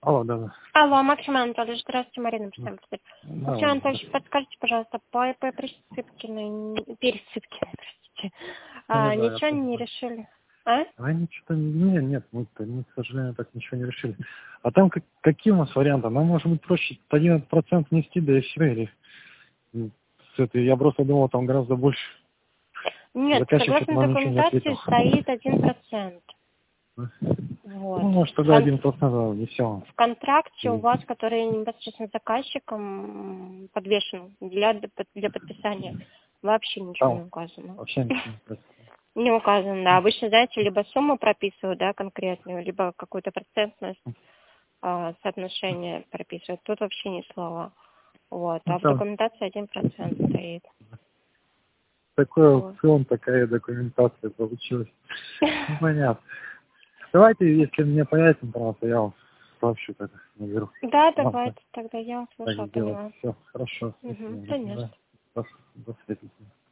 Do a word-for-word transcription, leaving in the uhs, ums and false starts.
Алло, да, да. Алло, Максим Анатольевич, здравствуйте, Марина, представьте. Да, Максим вот, Анатольевич, подскажите, пожалуйста, по по Присыпкиной, Пересыпкиной, простите, да, а, да, я ничего не понимаю. решили? А? А ничего, нет, нет, мы-то, мы, к сожалению, так ничего не решили. А там как, какие у нас варианты? Нам может быть проще один процент нести, да и все, или м, с этой, я просто думал, там гораздо больше. Нет, Заказчик что-то согласно нам ничего не документации ответил. стоит один процент. Вот. Ну, может, В, тогда кон- один процент внесем. в контракте у Или вас, который непосредственно с заказчиком подвешен для, для подписания, вообще ничего не там указано. вообще ничего не происходит. Не указано, да. Обычно, знаете, либо сумму прописывают, да, конкретную, либо какую-то процентность, а, соотношение прописывают. Тут вообще ни слова. Вот. Ну, А в там документации один процент стоит. такой Вот. аукцион, такая документация получилась. Ну, понятно. Давайте, если мне появится информация, я вам сообщу, тогда наберу. Да, Ладно, так, давайте, тогда я так услышала, сделаем. поняла. Все, хорошо, Угу, спасибо. конечно. Да, до, до свидания.